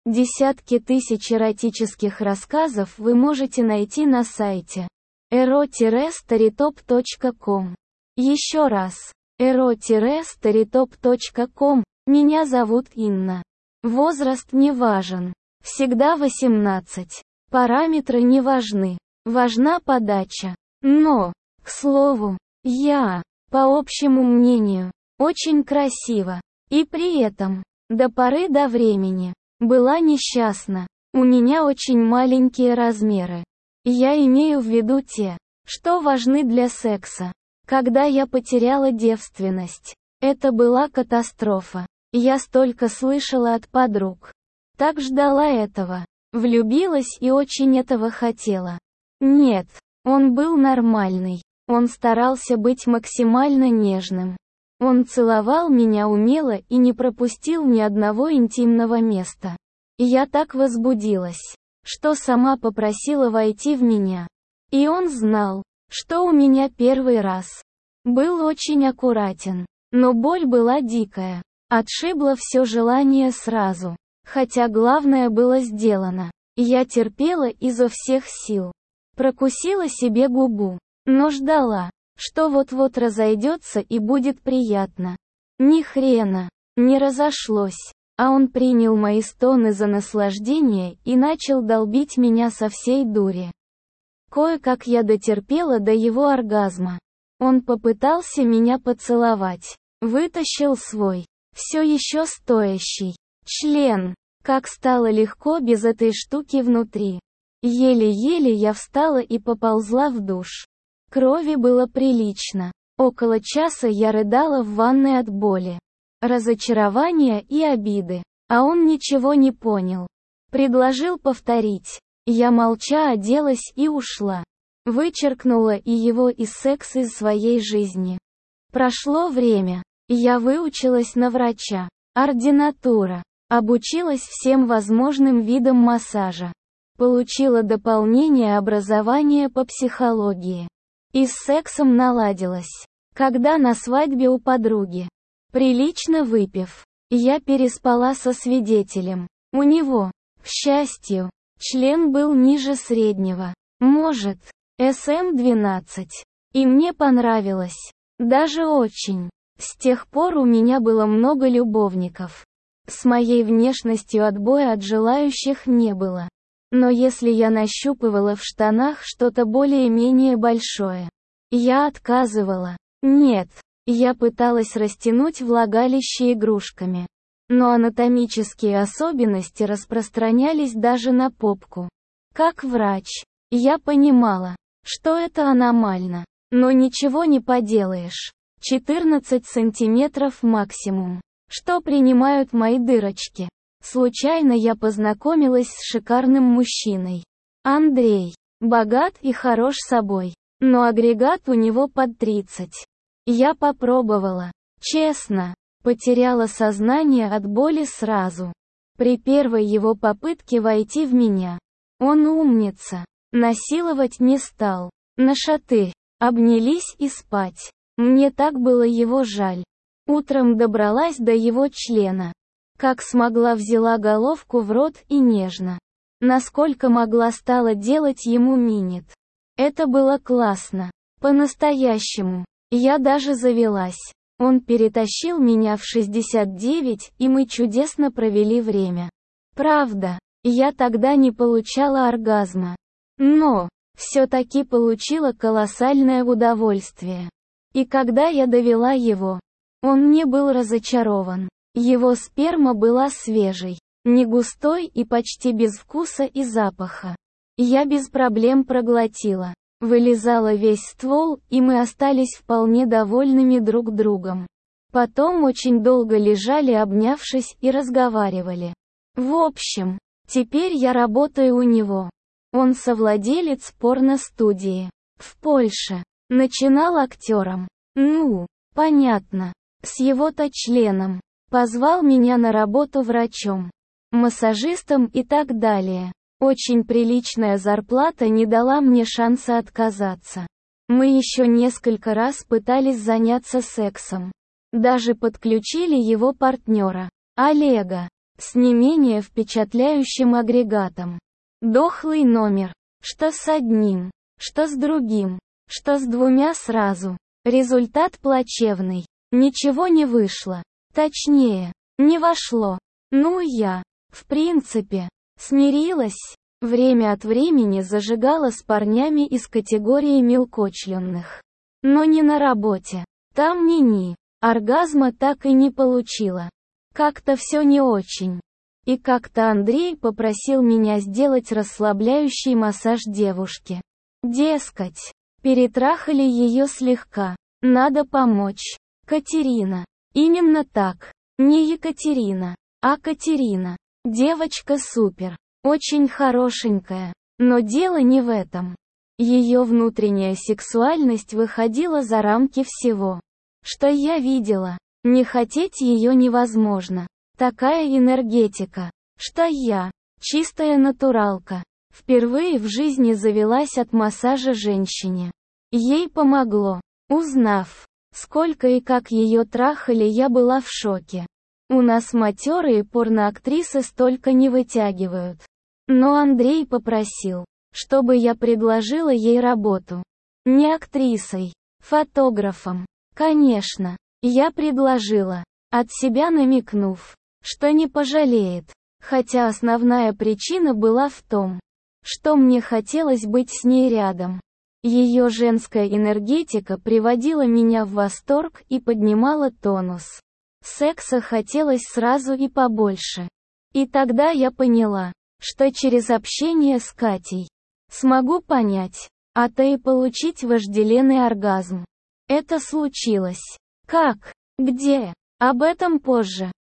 Десятки тысяч эротических рассказов вы можете найти на сайте ero-storytop.com. Еще раз. ero-storytop.com. Меня зовут Инна. Возраст не важен. Всегда 18. Параметры не важны. Важна подача. Но, к слову, я, по общему мнению, очень красива. И при этом, до поры до времени, была несчастна. У меня очень маленькие размеры. Я имею в виду те, что важны для секса. Когда я потеряла девственность, это была катастрофа. Я столько слышала от подруг. Так ждала этого. Влюбилась и очень этого хотела. Нет, он был нормальный. Он старался быть максимально нежным. Он целовал меня умело и не пропустил ни одного интимного места. И я так возбудилась, что сама попросила войти в меня. И он знал, что у меня первый раз. Был очень аккуратен. Но боль была дикая. Отшибло все желание сразу. Хотя главное было сделано. Я терпела изо всех сил. Прокусила себе губу. Но ждала, что вот-вот разойдется и будет приятно. Ни хрена, не разошлось. А он принял мои стоны за наслаждение и начал долбить меня со всей дури. Кое-как я дотерпела до его оргазма. Он попытался меня поцеловать. Вытащил свой, все еще стоящий, член. Как стало легко без этой штуки внутри. Еле-еле я встала и поползла в душ. Крови было прилично. Около часа я рыдала в ванной от боли, разочарования и обиды. А он ничего не понял. Предложил повторить. Я молча оделась и ушла. Вычеркнула и его, и секс из своей жизни. Прошло время. Я выучилась на врача. Ординатура. Обучилась всем возможным видам массажа. Получила дополнение образования по психологии. И с сексом наладилась. Когда на свадьбе у подруги, прилично выпив, я переспала со свидетелем. У него, к счастью, член был ниже среднего. Может, СМ-12. И мне понравилось. Даже очень. С тех пор у меня было много любовников. С моей внешностью отбоя от желающих не было. Но если я нащупывала в штанах что-то более-менее большое, я отказывала. Нет, я пыталась растянуть влагалище игрушками. Но анатомические особенности распространялись даже на попку. Как врач, я понимала, что это аномально. Но ничего не поделаешь. 14 сантиметров максимум. Что принимают мои дырочки? Случайно я познакомилась с шикарным мужчиной. Андрей. Богат и хорош собой. Но агрегат у него под 30. Я попробовала. Честно. Потеряла сознание от боли сразу. При первой его попытке войти в меня. Он умница. Насиловать не стал. На шатырь. Обнялись и спать. Мне так было его жаль. Утром добралась до его члена. Как смогла взяла головку в рот и нежно. Насколько могла стала делать ему минет. Это было классно. По-настоящему. Я даже завелась. Он перетащил меня в 69, и мы чудесно провели время. Правда, я тогда не получала оргазма. Но, все-таки получила колоссальное удовольствие. И когда я довела его, он не был разочарован. Его сперма была свежей, не густой и почти без вкуса и запаха. Я без проблем проглотила. Вылизала весь ствол, и мы остались вполне довольными друг другом. Потом очень долго лежали, обнявшись, и разговаривали. В общем, теперь я работаю у него. Он совладелец порно-студии. В Польше. Начинал актером. Ну, понятно. С его-то членом. Позвал меня на работу врачом, массажистом и так далее. Очень приличная зарплата не дала мне шанса отказаться. Мы еще несколько раз пытались заняться сексом. Даже подключили его партнера, Олега. с не менее впечатляющим агрегатом. Дохлый номер. Что с одним, что с другим, что с двумя сразу. Результат плачевный. Ничего не вышло. Точнее, не вошло. Ну я, в принципе, смирилась. Время от времени зажигала с парнями из категории мелкочленных. Но не на работе. Там ни-ни. Оргазма так и не получила. Как-то все не очень. И как-то Андрей попросил меня сделать расслабляющий массаж девушке. Дескать, перетрахали ее слегка. Надо помочь. Катерина. Именно так. Не Екатерина, а Катерина. Девочка супер. Очень хорошенькая. Но дело не в этом. Ее внутренняя сексуальность выходила за рамки всего, что я видела. Не хотеть ее невозможно. Такая энергетика, что я, чистая натуралка, впервые в жизни завелась от массажа женщине. Ей помогло. Узнав, сколько и как ее трахали, я была в шоке. У нас матерые порноактрисы столько не вытягивают. Но Андрей попросил, чтобы я предложила ей работу. Не актрисой, фотографом. Конечно, я предложила, от себя намекнув, что не пожалеет. Хотя основная причина была в том, что мне хотелось быть с ней рядом. Ее женская энергетика приводила меня в восторг и поднимала тонус. Секса хотелось сразу и побольше. И тогда я поняла, что через общение с Катей смогу понять, а то и получить вожделенный оргазм. Это случилось. Как? Где? Об этом позже.